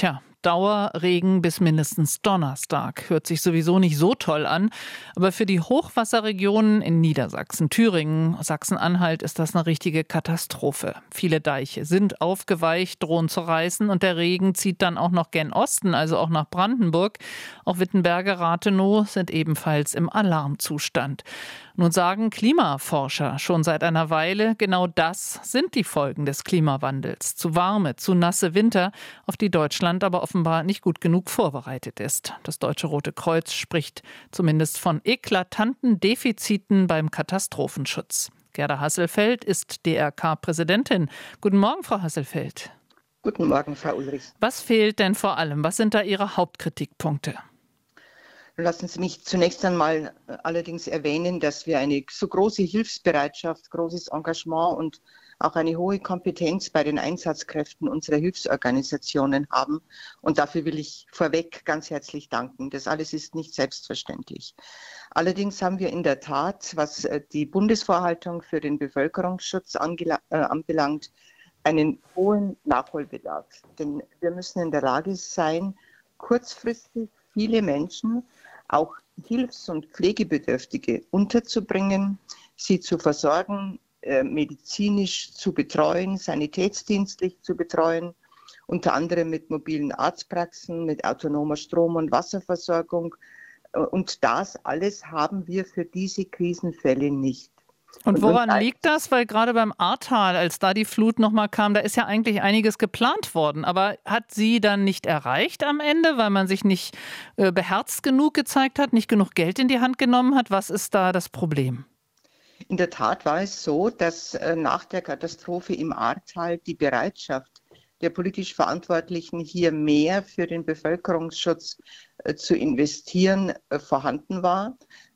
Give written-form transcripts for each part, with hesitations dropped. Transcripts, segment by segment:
Tja, Dauerregen bis mindestens Donnerstag. Hört sich sowieso nicht so toll an. Aber für die Hochwasserregionen in Niedersachsen, Thüringen, Sachsen-Anhalt ist das eine richtige Katastrophe. Viele Deiche sind aufgeweicht, drohen zu reißen und der Regen zieht dann auch noch gen Osten, also auch nach Brandenburg. Auch Wittenberge, Rathenow sind ebenfalls im Alarmzustand. Nun sagen Klimaforscher schon seit einer Weile, genau das sind die Folgen des Klimawandels. Zu warme, zu nasse Winter, auf die Deutschland aber offenbar nicht gut genug vorbereitet ist. Das Deutsche Rote Kreuz spricht zumindest von eklatanten Defiziten beim Katastrophenschutz. Gerda Hasselfeld ist DRK-Präsidentin. Guten Morgen, Frau Hasselfeld. Guten Morgen, Frau Ulrich. Was fehlt denn vor allem? Was sind da Ihre Hauptkritikpunkte? Lassen Sie mich zunächst einmal allerdings erwähnen, dass wir eine so große Hilfsbereitschaft, großes Engagement und auch eine hohe Kompetenz bei den Einsatzkräften unserer Hilfsorganisationen haben. Und dafür will ich vorweg ganz herzlich danken. Das alles ist nicht selbstverständlich. Allerdings haben wir in der Tat, was die Bundesvorhaltung für den Bevölkerungsschutz anbelangt, einen hohen Nachholbedarf. Denn wir müssen in der Lage sein, kurzfristig viele Menschen, auch Hilfs- und Pflegebedürftige, unterzubringen, sie zu versorgen, medizinisch zu betreuen, sanitätsdienstlich zu betreuen, unter anderem mit mobilen Arztpraxen, mit autonomer Strom- und Wasserversorgung. Und das alles haben wir für diese Krisenfälle nicht. Und woran liegt das? Weil gerade beim Ahrtal, als da die Flut nochmal kam, da ist ja eigentlich einiges geplant worden. Aber hat sie dann nicht erreicht am Ende, weil man sich nicht beherzt genug gezeigt hat, nicht genug Geld in die Hand genommen hat? Was ist da das Problem? In der Tat war es so, dass nach der Katastrophe im Ahrtal die Bereitschaft der politisch Verantwortlichen, hier mehr für den Bevölkerungsschutz zu investieren, vorhanden war.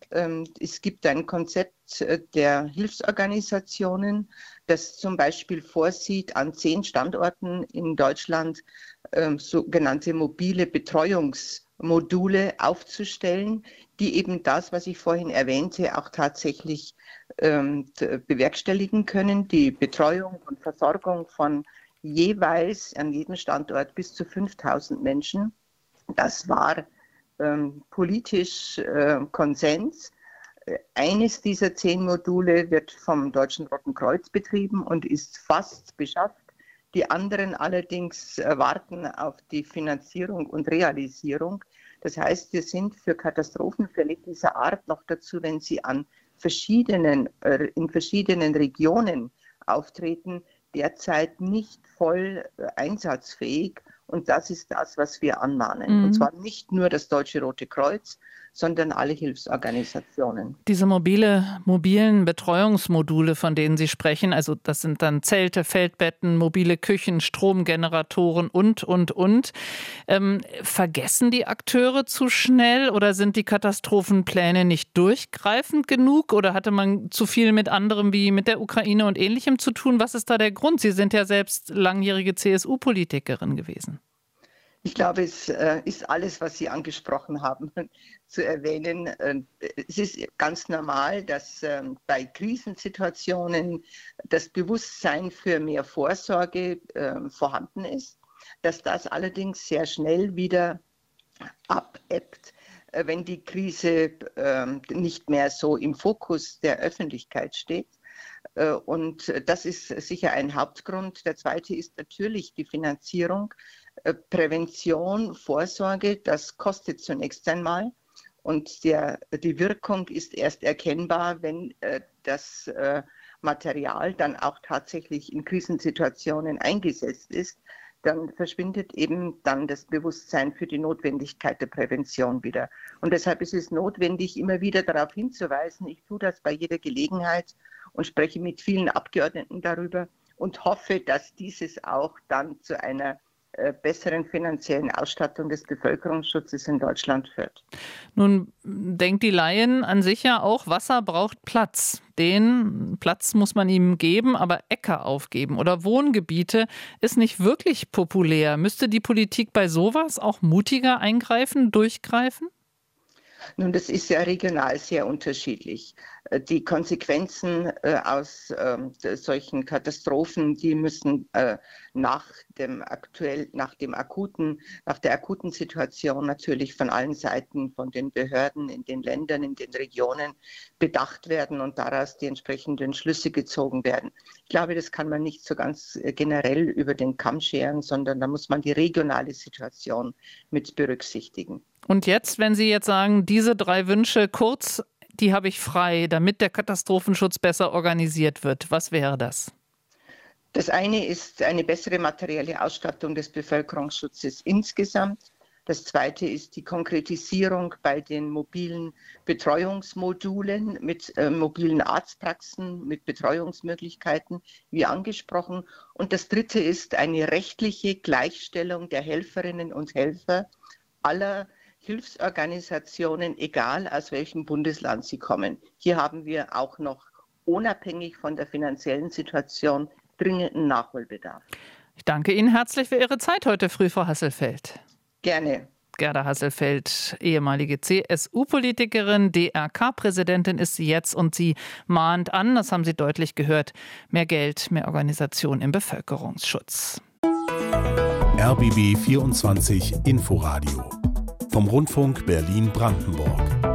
Es gibt ein Konzept der Hilfsorganisationen, das zum Beispiel vorsieht, an 10 Standorten in Deutschland sogenannte mobile Betreuungsmodule aufzustellen, die eben das, was ich vorhin erwähnte, auch tatsächlich bewerkstelligen können, die Betreuung und Versorgung von jeweils an jedem Standort bis zu 5.000 Menschen. Das war politisch Konsens. Eines dieser 10 Module wird vom Deutschen Roten Kreuz betrieben und ist fast beschafft. Die anderen allerdings warten auf die Finanzierung und Realisierung. Das heißt, wir sind für Katastrophenfälle dieser Art noch dazu, wenn sie in verschiedenen Regionen auftreten, derzeit nicht voll einsatzfähig. Und das ist das, was wir anmahnen. Und zwar nicht nur das Deutsche Rote Kreuz, sondern alle Hilfsorganisationen. Diese mobilen Betreuungsmodule, von denen Sie sprechen, also das sind dann Zelte, Feldbetten, mobile Küchen, Stromgeneratoren und. Vergessen die Akteure zu schnell oder sind die Katastrophenpläne nicht durchgreifend genug oder hatte man zu viel mit anderem wie mit der Ukraine und Ähnlichem zu tun? Was ist da der Grund? Sie sind ja selbst langjährige CSU-Politikerin gewesen. Ich glaube, es ist alles, was Sie angesprochen haben, zu erwähnen. Es ist ganz normal, dass bei Krisensituationen das Bewusstsein für mehr Vorsorge vorhanden ist, dass das allerdings sehr schnell wieder abebbt, wenn die Krise nicht mehr so im Fokus der Öffentlichkeit steht. Und das ist sicher ein Hauptgrund. Der zweite ist natürlich die Finanzierung. Prävention, Vorsorge, das kostet zunächst einmal und die Wirkung ist erst erkennbar, wenn das Material dann auch tatsächlich in Krisensituationen eingesetzt ist. Dann verschwindet eben dann das Bewusstsein für die Notwendigkeit der Prävention wieder. Und deshalb ist es notwendig, immer wieder darauf hinzuweisen. Ich tue das bei jeder Gelegenheit und spreche mit vielen Abgeordneten darüber und hoffe, dass dieses auch dann zu einer besseren finanziellen Ausstattung des Bevölkerungsschutzes in Deutschland führt. Nun denkt die Laien an sich ja auch, Wasser braucht Platz. Den Platz muss man ihm geben, aber Äcker aufgeben oder Wohngebiete ist nicht wirklich populär. Müsste die Politik bei sowas auch mutiger eingreifen, durchgreifen? Nun, das ist ja regional sehr unterschiedlich. Die Konsequenzen aus solchen Katastrophen, die müssen nach der akuten Situation natürlich von allen Seiten, von den Behörden in den Ländern, in den Regionen bedacht werden und daraus die entsprechenden Schlüsse gezogen werden. Ich glaube, das kann man nicht so ganz generell über den Kamm scheren, sondern da muss man die regionale Situation mit berücksichtigen. Und jetzt, wenn Sie jetzt sagen, diese 3 Wünsche kurz, die habe ich frei, damit der Katastrophenschutz besser organisiert wird, was wäre das? Das eine ist eine bessere materielle Ausstattung des Bevölkerungsschutzes insgesamt. Das zweite ist die Konkretisierung bei den mobilen Betreuungsmodulen mit mobilen Arztpraxen, mit Betreuungsmöglichkeiten, wie angesprochen. Und das dritte ist eine rechtliche Gleichstellung der Helferinnen und Helfer aller Hilfsorganisationen, egal aus welchem Bundesland sie kommen. Hier haben wir auch noch unabhängig von der finanziellen Situation dringenden Nachholbedarf. Ich danke Ihnen herzlich für Ihre Zeit heute früh, Frau Hasselfeld. Gerne. Gerda Hasselfeld, ehemalige CSU-Politikerin, DRK-Präsidentin ist sie jetzt und sie mahnt an, das haben Sie deutlich gehört, mehr Geld, mehr Organisation im Bevölkerungsschutz. RBB 24 Inforadio vom Rundfunk Berlin-Brandenburg.